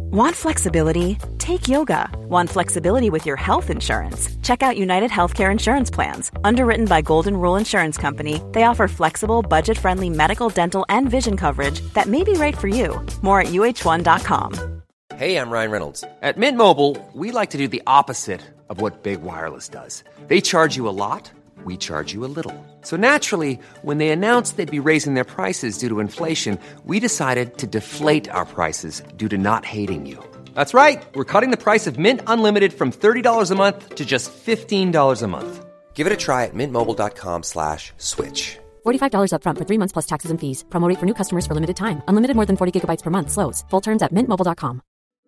Want flexibility? Take yoga. Want flexibility with your health insurance? Check out United Healthcare Insurance Plans. Underwritten by Golden Rule Insurance Company, they offer flexible, budget-friendly medical, dental, and vision coverage that may be right for you. More at uh1.com. Hey, I'm Ryan Reynolds. At Mint Mobile, we like to do the opposite of what Big Wireless does. They charge you a lot, we charge you a little. So naturally, when they announced they'd be raising their prices due to inflation, we decided to deflate our prices due to not hating you. That's right. We're cutting the price of Mint Unlimited from $30 a month to just $15 a month. Give it a try at mintmobile.com/switch. $45 up front for 3 months plus taxes and fees. Promo rate for new customers for limited time. Unlimited more than 40 gigabytes per month slows. Full terms at mintmobile.com.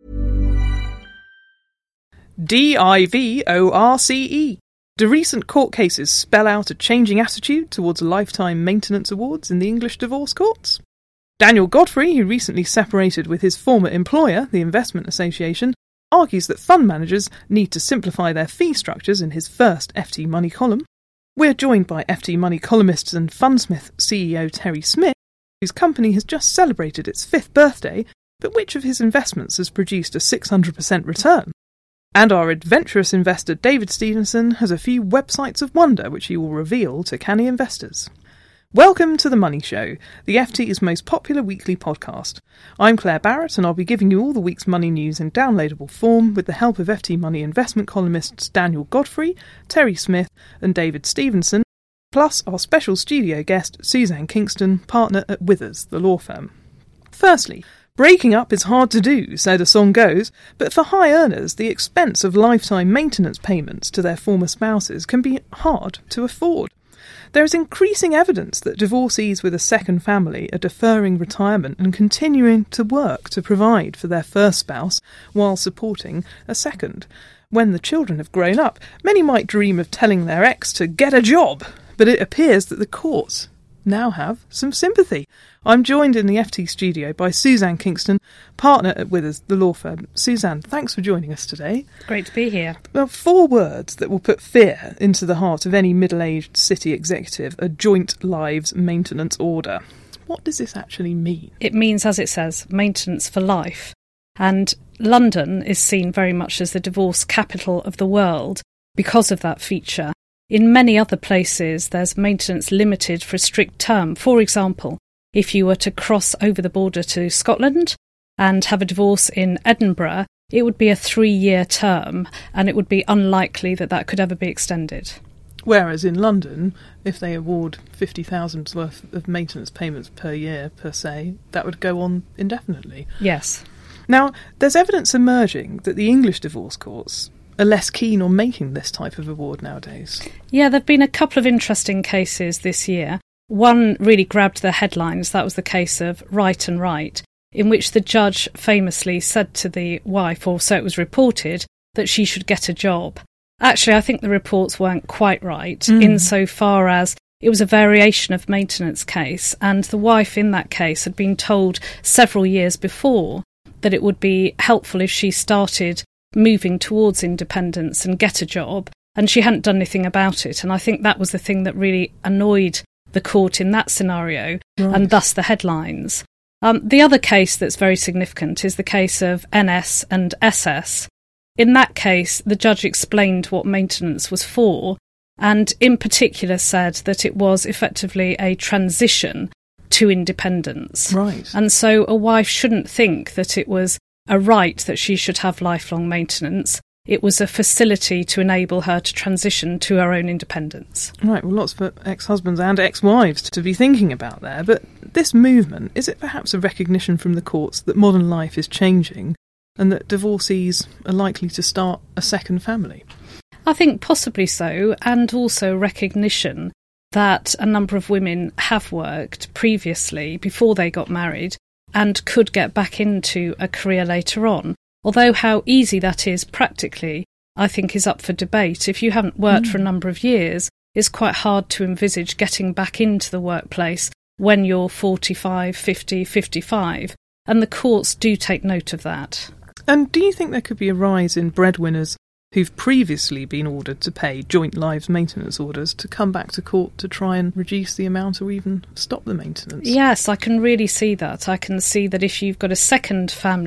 DIVORCE. Do recent court cases spell out a changing attitude towards lifetime maintenance awards in the English divorce courts? Daniel Godfrey, who recently separated with his former employer, the Investment Association, argues that fund managers need to simplify their fee structures in his first FT Money column. We're joined by FT Money columnist and Fundsmith CEO Terry Smith, whose company has just celebrated its 5th birthday, but which of his investments has produced a 600% return? And our adventurous investor David Stevenson has a few websites of wonder which he will reveal to canny investors. Welcome to The Money Show, the FT's most popular weekly podcast. I'm Claire Barrett and I'll be giving you all the week's money news in downloadable form with the help of FT Money investment columnists Daniel Godfrey, Terry Smith and David Stevenson, plus our special studio guest Suzanne Kingston, partner at Withers, the law firm. Firstly, breaking up is hard to do, so the song goes, but for high earners, the expense of lifetime maintenance payments to their former spouses can be hard to afford. There is increasing evidence that divorcees with a second family are deferring retirement and continuing to work to provide for their first spouse while supporting a second. When the children have grown up, many might dream of telling their ex to get a job, but it appears that the courts now have some sympathy. I'm joined in the FT studio by Suzanne Kingston, partner at Withers, the law firm. Suzanne, thanks for joining us today. Great to be here. Well, 4 words that will put fear into the heart of any middle-aged city executive: a joint lives maintenance order. What does this actually mean? It means, as it says, maintenance for life. And London is seen very much as the divorce capital of the world because of that feature. In many other places, there's maintenance limited for a strict term. For example, if you were to cross over the border to Scotland and have a divorce in Edinburgh, it would be a 3-year term, and it would be unlikely that that could ever be extended. Whereas in London, if they award 50,000 worth of maintenance payments per year, per se, that would go on indefinitely. Yes. Now, there's evidence emerging that the English divorce courts are less keen on making this type of award nowadays. Yeah, there have been a couple of interesting cases this year. One really grabbed the headlines. That was the case of Right and Right, in which the judge famously said to the wife, or so it was reported, that she should get a job. Actually, I think the reports weren't quite right, insofar as it was a variation of maintenance case, and the wife in that case had been told several years before that it would be helpful if she started moving towards independence and get a job, and she hadn't done anything about it. And I think that was the thing that really annoyed the court in that scenario, right, and thus the headlines. The other case that's very significant is the case of NS and SS. In that case, the judge explained what maintenance was for, and in particular said that it was effectively a transition to independence. Right. And so a wife shouldn't think that it was a right that she should have lifelong maintenance. It was a facility to enable her to transition to her own independence. Right, well, lots for ex-husbands and ex-wives to be thinking about there. But this movement, is it perhaps a recognition from the courts that modern life is changing and that divorcees are likely to start a second family? I think possibly so, and also recognition that a number of women have worked previously before they got married and could get back into a career later on. Although how easy that is practically, I think, is up for debate. If you haven't worked for a number of years, it's quite hard to envisage getting back into the workplace when you're 45, 50, 55. And the courts do take note of that. And do you think there could be a rise in breadwinners who've previously been ordered to pay joint lives maintenance orders to come back to court to try and reduce the amount or even stop the maintenance? Yes, I can really see that. I can see that if you've got a second family,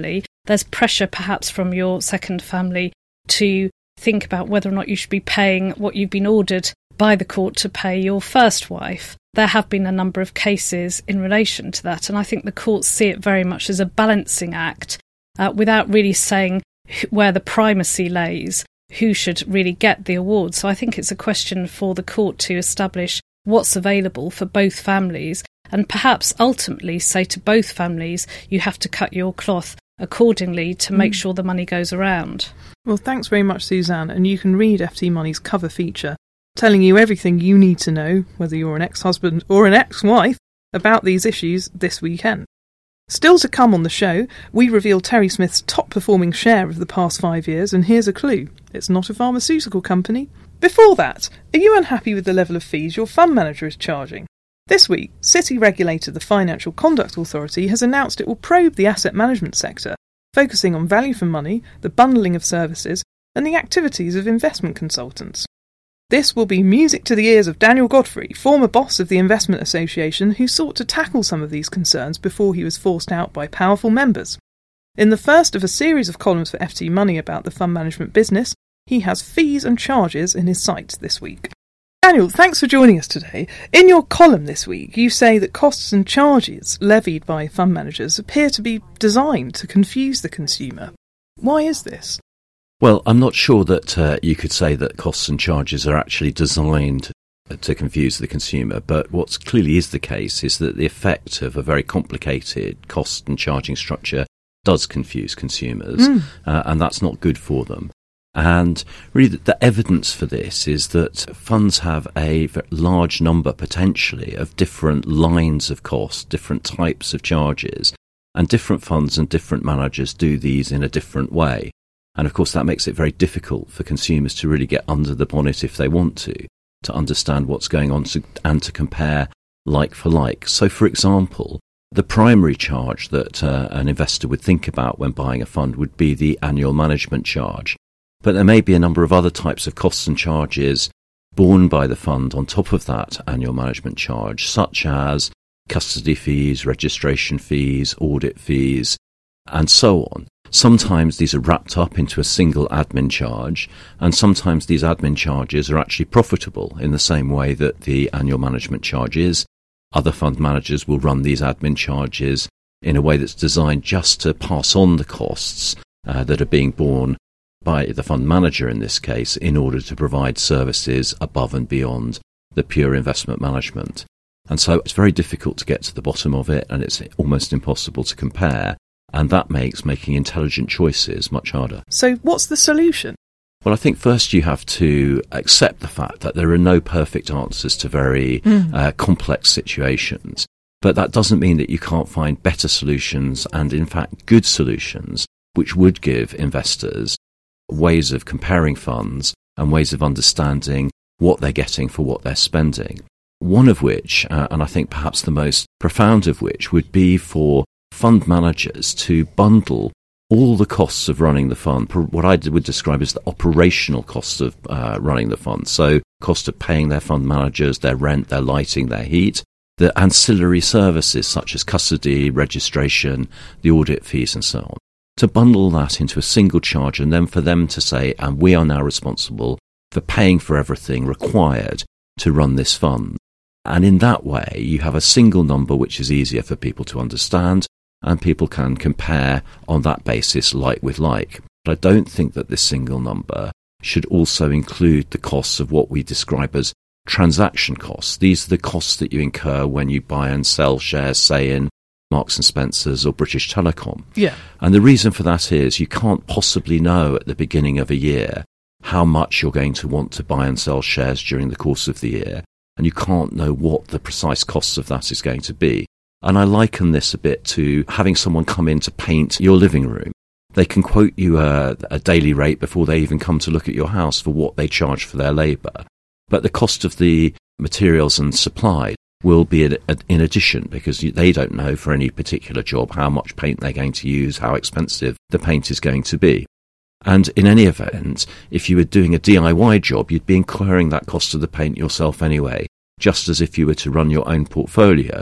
there's pressure perhaps from your second family to think about whether or not you should be paying what you've been ordered by the court to pay your first wife. There have been a number of cases in relation to that, and I think the courts see it very much as a balancing act without really saying where the primacy lays, who should really get the award. So I think it's a question for the court to establish what's available for both families and perhaps ultimately say to both families, you have to cut your cloth accordingly to make sure the money goes around. Well, thanks very much, Suzanne, and you can read FT Money's cover feature telling you everything you need to know, whether you're an ex-husband or an ex-wife, about these issues this weekend. Still to come on the show, we reveal Terry Smith's top-performing share of the past 5 years, and here's a clue. It's not a pharmaceutical company. Before that, are you unhappy with the level of fees your fund manager is charging? This week, City regulator the Financial Conduct Authority has announced it will probe the asset management sector, focusing on value for money, the bundling of services, and the activities of investment consultants. This will be music to the ears of Daniel Godfrey, former boss of the Investment Association, who sought to tackle some of these concerns before he was forced out by powerful members. In the first of a series of columns for FT Money about the fund management business, he has fees and charges in his sights this week. Daniel, thanks for joining us today. In your column this week, you say that costs and charges levied by fund managers appear to be designed to confuse the consumer. Why is this? Well, I'm not sure that you could say that costs and charges are actually designed to confuse the consumer, but what clearly is the case is that the effect of a very complicated cost and charging structure does confuse consumers, and that's not good for them. And really the evidence for this is that funds have a very large number, potentially, of different lines of cost, different types of charges, and different funds and different managers do these in a different way. And of course that makes it very difficult for consumers to really get under the bonnet if they want to understand what's going on and to compare like for like. So for example, the primary charge that an investor would think about when buying a fund would be the annual management charge. But there may be a number of other types of costs and charges borne by the fund on top of that annual management charge, such as custody fees, registration fees, audit fees, and so on. Sometimes these are wrapped up into a single admin charge, and sometimes these admin charges are actually profitable in the same way that the annual management charge is. Other fund managers will run these admin charges in a way that's designed just to pass on the costs that are being borne by the fund manager in this case in order to provide services above and beyond the pure investment management. And so it's very difficult to get to the bottom of it, and it's almost impossible to compare. And that makes making intelligent choices much harder. So what's the solution? Well, I think first you have to accept the fact that there are no perfect answers to very complex situations. But that doesn't mean that you can't find better solutions and, in fact, good solutions, which would give investors ways of comparing funds and ways of understanding what they're getting for what they're spending. One of which, and I think perhaps the most profound of which, would be for fund managers to bundle all the costs of running the fund, what I would describe as the operational costs of running the fund. So cost of paying their fund managers, their rent, their lighting, their heat, the ancillary services such as custody, registration, the audit fees and so on. To bundle that into a single charge and then for them to say, and we are now responsible for paying for everything required to run this fund. And in that way, you have a single number which is easier for people to understand, and people can compare on that basis like with like. But I don't think that this single number should also include the costs of what we describe as transaction costs. These are the costs that you incur when you buy and sell shares, say, in Marks and Spencer's or British Telecom. Yeah. And the reason for that is you can't possibly know at the beginning of a year how much you're going to want to buy and sell shares during the course of the year, and you can't know what the precise costs of that is going to be. And I liken this a bit to having someone come in to paint your living room. They can quote you a daily rate before they even come to look at your house for what they charge for their labour. But the cost of the materials and supply will be in addition, because they don't know for any particular job how much paint they're going to use, how expensive the paint is going to be. And in any event, if you were doing a DIY job, you'd be incurring that cost of the paint yourself anyway. Just as if you were to run your own portfolio,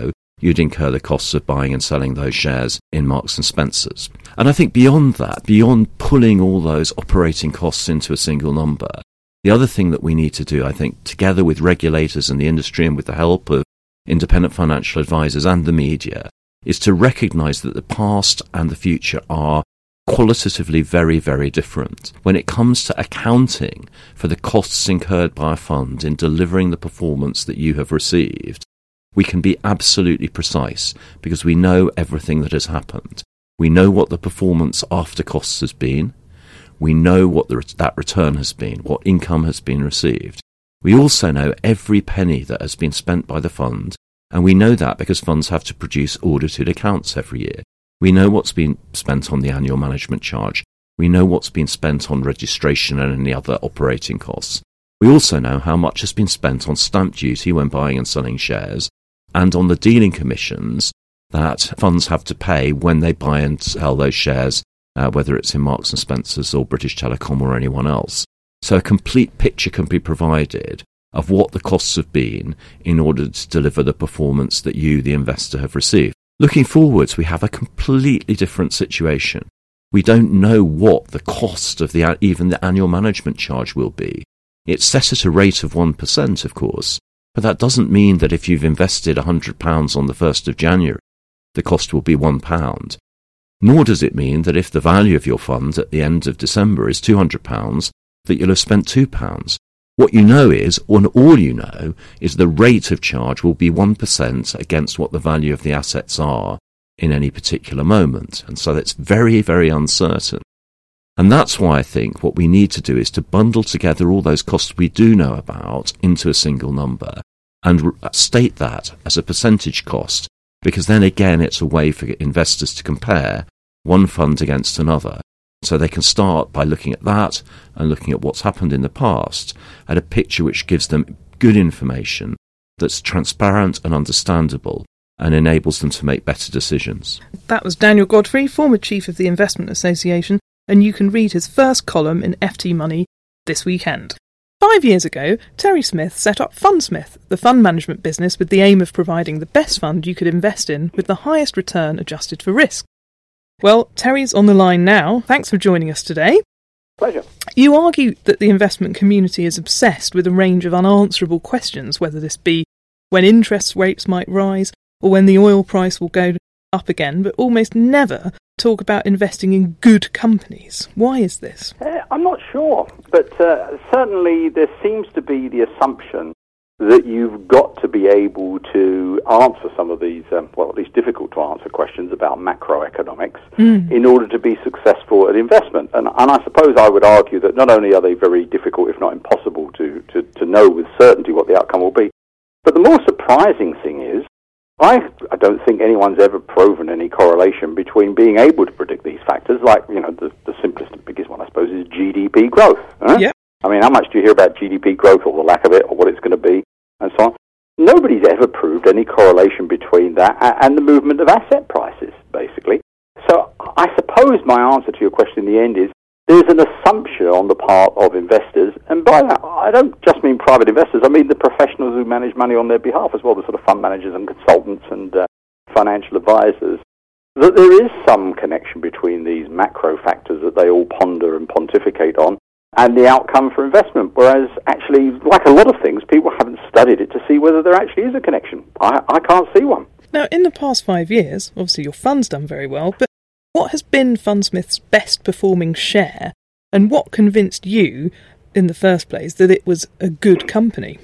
you'd incur the costs of buying and selling those shares in Marks and Spencer's. And I think beyond that, beyond pulling all those operating costs into a single number, the other thing that we need to do, I think, together with regulators and the industry and with the help of independent financial advisors and the media, is to recognise that the past and the future are qualitatively very, very different. When it comes to accounting for the costs incurred by a fund in delivering the performance that you have received, we can be absolutely precise because we know everything that has happened. We know what the performance after costs has been. We know what that return has been, what income has been received. We also know every penny that has been spent by the fund, and we know that because funds have to produce audited accounts every year. We know what's been spent on the annual management charge. We know what's been spent on registration and any other operating costs. We also know how much has been spent on stamp duty when buying and selling shares, and on the dealing commissions that funds have to pay when they buy and sell those shares, whether it's in Marks and Spencer's or British Telecom or anyone else. So a complete picture can be provided of what the costs have been in order to deliver the performance that you, the investor, have received. Looking forwards, we have a completely different situation. We don't know what the cost of even the annual management charge will be. It's set at a rate of 1%, of course, but that doesn't mean that if you've invested £100 on the 1st of January, the cost will be £1. Nor does it mean that if the value of your fund at the end of December is £200, that you'll have spent £2. What you know is, and all you know, is the rate of charge will be 1% against what the value of the assets are in any particular moment. And so that's very, very uncertain. And that's why I think what we need to do is to bundle together all those costs we do know about into a single number and state that as a percentage cost, because then again it's a way for investors to compare one fund against another. So they can start by looking at that and looking at what's happened in the past at a picture which gives them good information that's transparent and understandable and enables them to make better decisions. That was Daniel Godfrey, former chief of the Investment Association, and you can read his first column in FT Money this weekend. 5 years ago, Terry Smith set up Fundsmith, the fund management business with the aim of providing the best fund you could invest in with the highest return adjusted for risk. Well, Terry's on the line now. Thanks for joining us today. Pleasure. You argue that the investment community is obsessed with a range of unanswerable questions, whether this be when interest rates might rise or when the oil price will go up again, but almost never talk about investing in good companies. Why is this? I'm not sure, but certainly there seems to be the assumption that you've got to be able to answer some of these, well, at least difficult to answer questions about macroeconomics in order to be successful at investment. And I suppose I would argue that not only are they very difficult, if not impossible, to know with certainty what the outcome will be, but the more surprising thing is, I don't think anyone's ever proven any correlation between being able to predict these factors, like, you know, the simplest and biggest one, I suppose, is GDP growth. Yeah. I mean, how much do you hear about GDP growth or the lack of it or what it's going to be and so on? Nobody's ever proved any correlation between that and the movement of asset prices, basically. So I suppose my answer to your question in the end is there's an assumption on the part of investors, and by that I don't just mean private investors, I mean the professionals who manage money on their behalf as well, the sort of fund managers and consultants and financial advisors, that there is some connection between these macro factors that they all ponder and pontificate on and the outcome for investment, whereas actually, like a lot of things, people haven't studied it to see whether there actually is a connection. I can't see one. Now, in the past 5 years, obviously your fund's done very well, but what has been Fundsmith's best performing share, and what convinced you, in the first place, that it was a good company?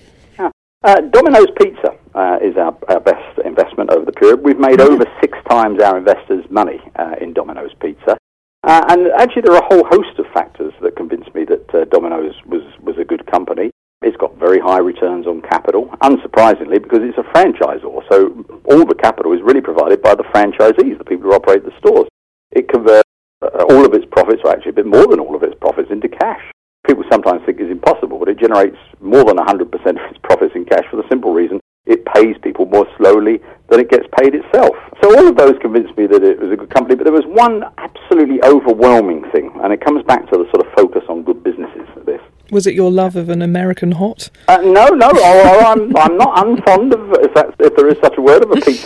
Domino's Pizza is our best investment over the period. We've made over 6 times our investors' money in Domino's Pizza. And actually there are a whole host of factors that convinced me that Domino's was a good company. It's got very high returns on capital, unsurprisingly, because it's a franchisor. So all the capital is really provided by the franchisees, the people who operate the stores. It converts all of its profits, or actually a bit more than all of its profits, into cash. People sometimes think it's impossible, but it generates more than 100% of its profits in cash for the simple reason it pays people more slowly than it gets paid itself. So all of those convinced me that it was a good company, but there was one absolutely overwhelming thing, and it comes back to the sort of focus on good businesses of this. Was it your love of an American hot? No, I'm not unfond of, if there is such a word, of a pizza.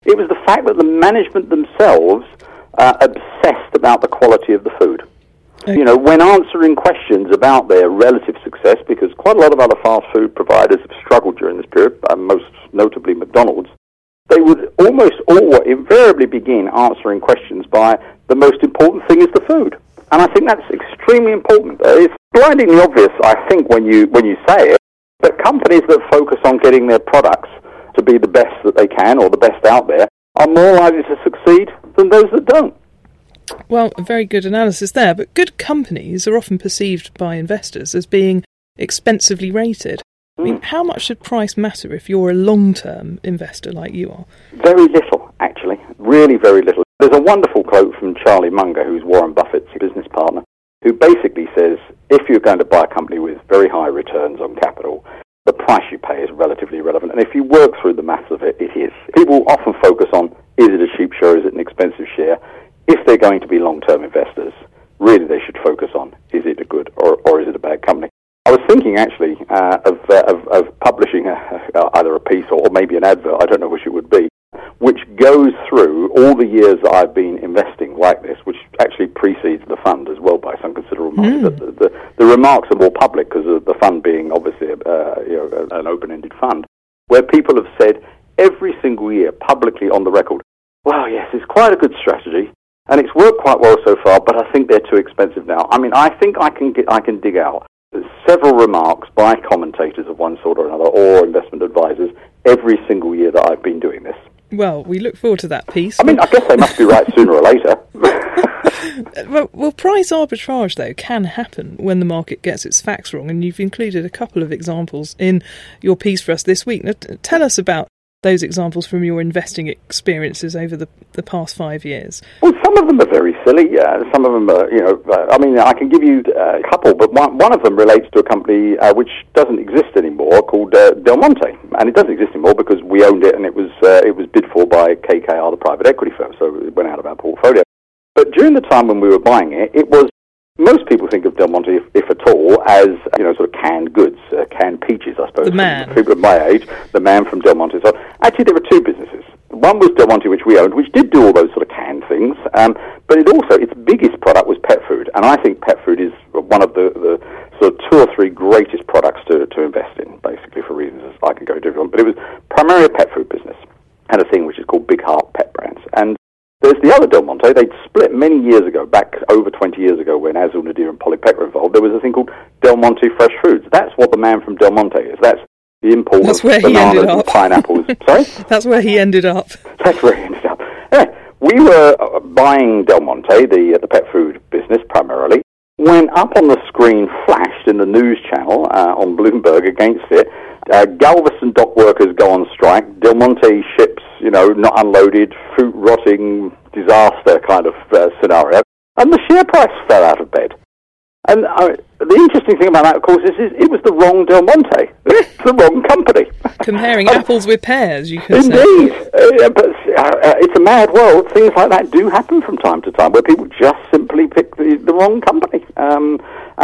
It was the fact that the management themselves obsessed about the quality of the food. Okay. You know, when answering questions about their relative success, because quite a lot of other fast food providers have struggled during this period, most notably McDonald's, they would almost invariably begin answering questions by the most important thing is the food. And I think that's extremely important. It's blindingly obvious, I think, when you say it, that companies that focus on getting their products to be the best that they can or the best out there are more likely to succeed than those that don't. Well, a very good analysis there, but good companies are often perceived by investors as being expensively rated. I mean, how much should price matter if you're a long-term investor like you are? Very little, actually. Really very little. There's a wonderful quote from Charlie Munger, who's Warren Buffett's business partner, who basically says, if you're going to buy a company with very high returns on capital, the price you pay is relatively irrelevant. And if you work through the maths of it, it is. People often focus on, is it a cheap share, is it an expensive share? If they're going to be long-term investors, really they should focus on, is it a good or is it a bad company? I was thinking, actually, of publishing either a piece or maybe an advert, I don't know which it would be, which goes through all the years that I've been investing like this, which actually precedes the fund as well by some considerable margin. The remarks are more public because of the fund being obviously an open-ended fund, where people have said every single year publicly on the record, well, yes, it's quite a good strategy, and it's worked quite well so far, but I think they're too expensive now. I mean, I think I can dig out several remarks by commentators of one sort or another, or investment advisors, every single year that I've been doing this. Well, we look forward to that piece. I mean, I guess they must be right sooner or later. Well, price arbitrage, though, can happen when the market gets its facts wrong, and you've included a couple of examples in your piece for us this week. Now, tell us about those examples from your investing experiences over the past 5 years. Well, some of them are very silly. Some of them are, I mean, I can give you a couple, but one of them relates to a company which doesn't exist anymore called Del Monte. And it doesn't exist anymore because we owned it and it was bid for by KKR, the private equity firm, so it went out of our portfolio. But during the time when we were buying it, it was, most people think of Del Monte, if at all, as, sort of canned goods, canned peaches, I suppose. The man. People of my age, the man from Del Monte. So actually there were two businesses. One was Del Monte, which we owned, which did do all those sort of canned things, but its biggest product was pet food. And I think pet food is one of the sort of two or three greatest products to invest in, basically, for reasons I can go into. But it was primarily a pet food business. Had a thing which is called Big Heart Pet Brands. And there's the other Del Monte. They'd split many years ago, back over 20 years ago, when Azul Nadir and Polly Peck were involved. There was a thing called Del Monte Fresh Foods. That's what the man from Del Monte is. That's the import of bananas and pineapples. Sorry? That's where he ended up. That's where he ended up. Anyway, we were buying Del Monte, the pet food business primarily, when up on the screen flashed in the news channel on Bloomberg against it, Galveston dock workers go on strike, Del Monte ships, not unloaded, fruit rotting, disaster kind of scenario, and the share price fell out of bed. And the interesting thing about that, of course, is it was the wrong Del Monte. It's the wrong company. Comparing apples with pears, you could say. Indeed. But it's a mad world. Things like that do happen from time to time, where people just simply pick the wrong company. And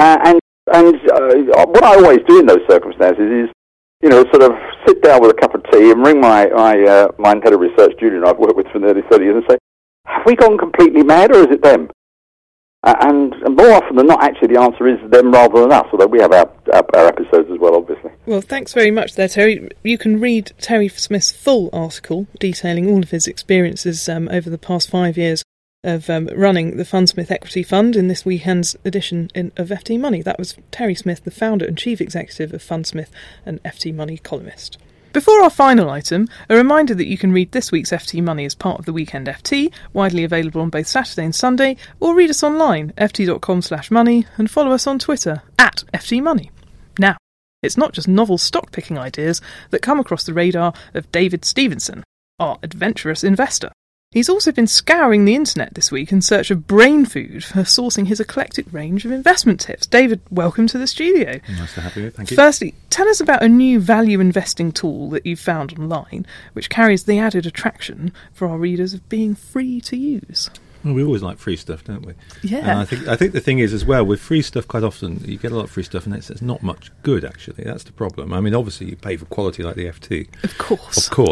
what I always do in those circumstances is, sort of sit down with a cup of tea and ring my head of research, Julian, I've worked with for nearly 30 years, and say, have we gone completely mad, or is it them? And more often than not, actually, the answer is them rather than us, although we have our episodes as well, obviously. Well, thanks very much there, Terry. You can read Terry Smith's full article detailing all of his experiences over the past 5 years of running the Fundsmith Equity Fund in this weekend's edition of FT Money. That was Terry Smith, the founder and chief executive of Fundsmith and FT Money columnist. Before our final item, a reminder that you can read this week's FT Money as part of the Weekend FT, widely available on both Saturday and Sunday, or read us online, ft.com/money, and follow us on Twitter, @FTMoney. Now, it's not just novel stock-picking ideas that come across the radar of David Stevenson, our adventurous investor. He's also been scouring the internet this week in search of brain food for sourcing his eclectic range of investment tips. David, welcome to the studio. Nice to have you. Thank you. Firstly, tell us about a new value investing tool that you've found online, which carries the added attraction for our readers of being free to use. Well, we always like free stuff, don't we? Yeah. And I think the thing is, as well, with free stuff, quite often you get a lot of free stuff and it's not much good, actually. That's the problem. I mean, obviously you pay for quality like the FT. Of course. Of course.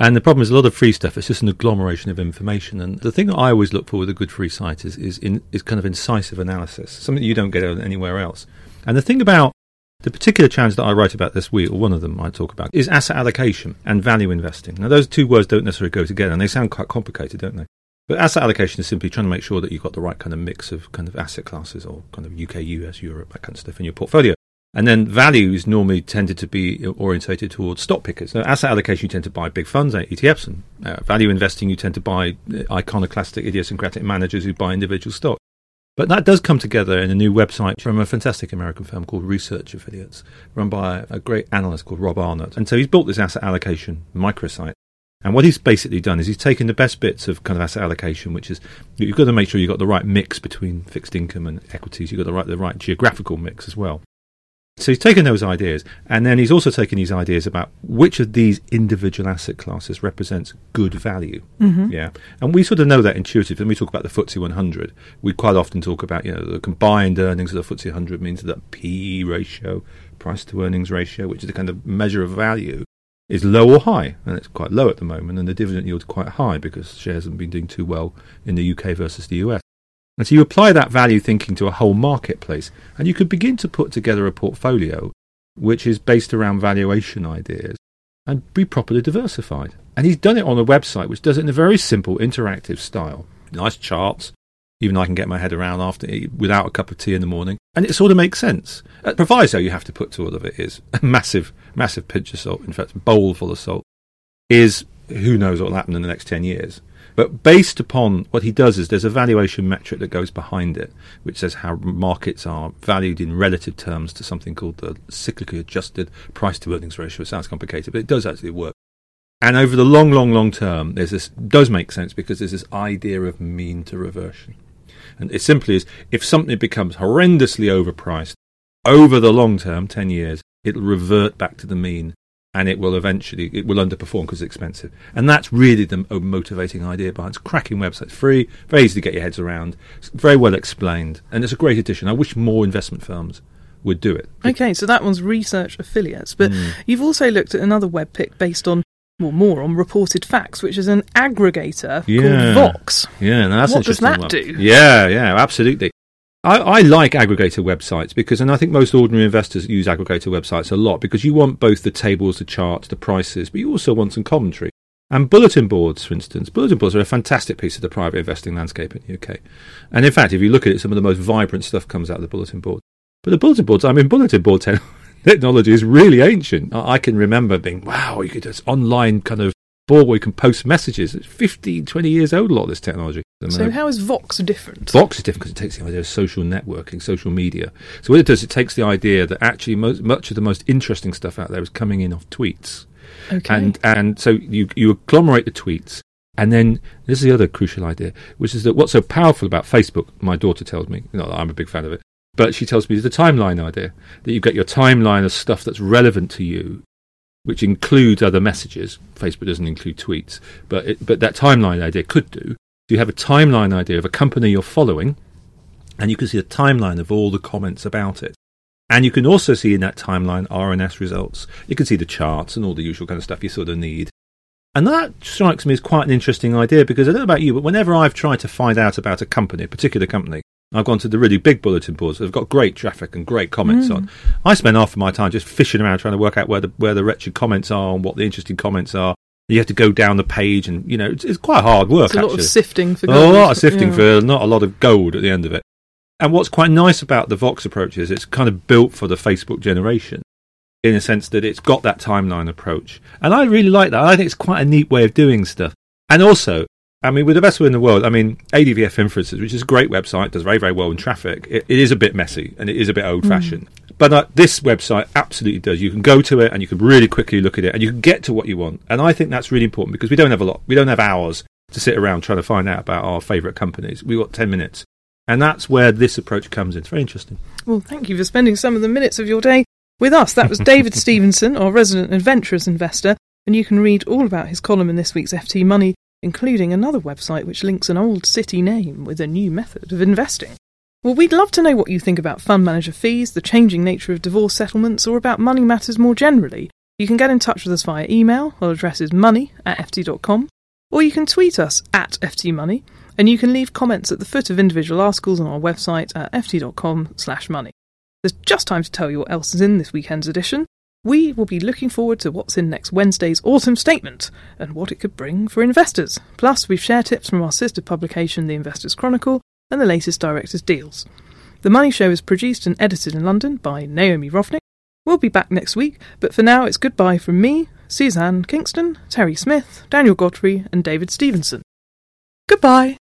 And the problem is a lot of free stuff, it's just an agglomeration of information. And the thing that I always look for with a good free site is kind of incisive analysis, something you don't get anywhere else. And the thing about the particular challenge that I write about this week, or one of them I talk about, is asset allocation and value investing. Now, those two words don't necessarily go together, and they sound quite complicated, don't they? But asset allocation is simply trying to make sure that you've got the right kind of mix of kind of asset classes, or kind of UK, US, Europe, that kind of stuff in your portfolio. And then value is normally tended to be orientated towards stock pickers. So asset allocation, you tend to buy big funds, ETFs, and value investing, you tend to buy iconoclastic, idiosyncratic managers who buy individual stock. But that does come together in a new website from a fantastic American firm called Research Affiliates, run by a great analyst called Rob Arnott. And so he's built this asset allocation microsite. And what he's basically done is he's taken the best bits of kind of asset allocation, which is you've got to make sure you've got the right mix between fixed income and equities. You've got the right geographical mix as well. So he's taken those ideas, and then he's also taken these ideas about which of these individual asset classes represents good value. Mm-hmm. Yeah, and we sort of know that intuitively. When we talk about the FTSE 100, we quite often talk about the combined earnings of the FTSE 100 means that PE ratio, price to earnings ratio, which is the kind of measure of value, is low or high, and it's quite low at the moment, and the dividend yield is quite high because shares haven't been doing too well in the UK versus the US. And so you apply that value thinking to a whole marketplace, and you could begin to put together a portfolio which is based around valuation ideas and be properly diversified. And he's done it on a website which does it in a very simple, interactive style. Nice charts, even I can get my head around without a cup of tea in the morning. And it sort of makes sense. The proviso you have to put to all of it is a massive, massive pinch of salt, in fact, a bowl full of salt, is who knows what will happen in the next 10 years. But based upon what he does is there's a valuation metric that goes behind it, which says how markets are valued in relative terms to something called the cyclically adjusted price to earnings ratio. It sounds complicated, but it does actually work. And over the long, long, long term, does make sense because there's this idea of mean to reversion. And it simply is, if something becomes horrendously overpriced, over the long term, 10 years, it'll revert back to the mean. And it will underperform because it's expensive. And that's really the motivating idea behind it. It's a cracking website. It's free, very easy to get your heads around. It's very well explained. And it's a great addition. I wish more investment firms would do it. Okay, so that one's Research Affiliates. But you've also looked at another web pick based on, more on reported facts, which is an aggregator called Vox. Yeah, no, that's what does that do? Yeah, absolutely. I like aggregator websites and I think most ordinary investors use aggregator websites a lot because you want both the tables, the charts, the prices, but you also want some commentary. And bulletin boards, for instance, bulletin boards are a fantastic piece of the private investing landscape in the UK. And in fact, if you look at it, some of the most vibrant stuff comes out of the bulletin board. But the bulletin boards, bulletin board technology is really ancient. I can remember being, wow, you could just online kind of board where you can post messages. It's 15, 20 years old, a lot of this technology. So how is Vox different? Vox is different because it takes the idea of social networking, social media. So what it does, it takes the idea that actually much of the most interesting stuff out there is coming in off tweets. Okay. And so you agglomerate the tweets, and then this is the other crucial idea, which is that what's so powerful about Facebook, my daughter tells me, not that I'm a big fan of it, but she tells me the timeline idea, that you get your timeline of stuff that's relevant to you, which includes other messages. Facebook doesn't include tweets, but that timeline idea could do. You have a timeline idea of a company you're following, and you can see a timeline of all the comments about it. And you can also see in that timeline RNS results. You can see the charts and all the usual kind of stuff you sort of need. And that strikes me as quite an interesting idea because I don't know about you, but whenever I've tried to find out about a particular company, I've gone to the really big bulletin boards that have got great traffic and great comments on. I spend half of my time just fishing around trying to work out where the wretched comments are and what the interesting comments are. You have to go down the page and, it's quite hard work, actually. It's a lot of sifting for gold. A lot of sifting for not a lot of gold at the end of it. And what's quite nice about the Vox approach is it's kind of built for the Facebook generation in a sense that it's got that timeline approach. And I really like that. I think it's quite a neat way of doing stuff. And also, we're the best way in the world. ADVF Inferences, which is a great website, does very, very well in traffic. It is a bit messy and it is a bit old-fashioned. But this website absolutely does. You can go to it and you can really quickly look at it and you can get to what you want. And I think that's really important because we don't have hours to sit around trying to find out about our favourite companies. We've got 10 minutes. And that's where this approach comes in. It's very interesting. Well, thank you for spending some of the minutes of your day with us. That was David Stevenson, our resident adventurous investor. And you can read all about his column in this week's FT Money, including another website which links an old city name with a new method of investing. Well, we'd love to know what you think about fund manager fees, the changing nature of divorce settlements, or about money matters more generally. You can get in touch with us via email. Our address is money@ft.com, or you can tweet us at ftmoney, and you can leave comments at the foot of individual articles on our website at ft.com/money. There's just time to tell you what else is in this weekend's edition. We will be looking forward to what's in next Wednesday's Autumn Statement and what it could bring for investors. Plus, we've shared tips from our sister publication, The Investors Chronicle, and the latest Directors' Deals. The Money Show is produced and edited in London by Naomi Rovnick. We'll be back next week, but for now it's goodbye from me, Suzanne Kingston, Terry Smith, Daniel Godfrey and David Stevenson. Goodbye!